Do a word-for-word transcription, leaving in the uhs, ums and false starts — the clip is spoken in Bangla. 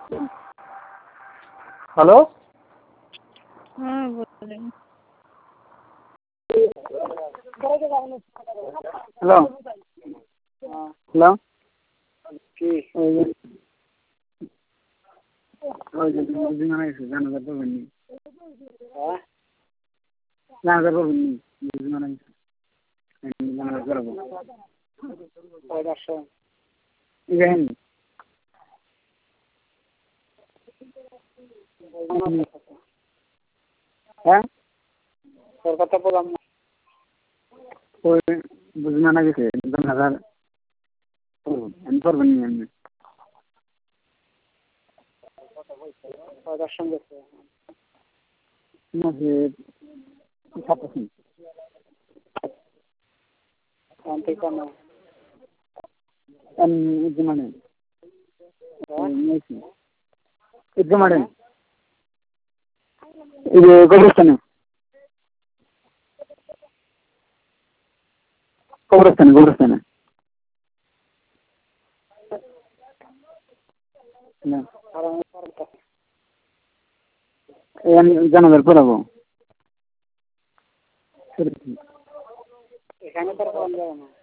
হ্যালো হ্যাঁ বলেন। হ্যালো হ্যালো কি জানাজা করবেন নি জানাজা করবেন নি জানাজা করবো হ্যাঁ তোর কথা বললাম না ওই বুঝি মানা গেছে জানাজার আমি করবেন নি এমনি সঙ্গে কবরস্থানে কবরস্থানে কবরস্থানে জানাজার পড়াবো এখানে তো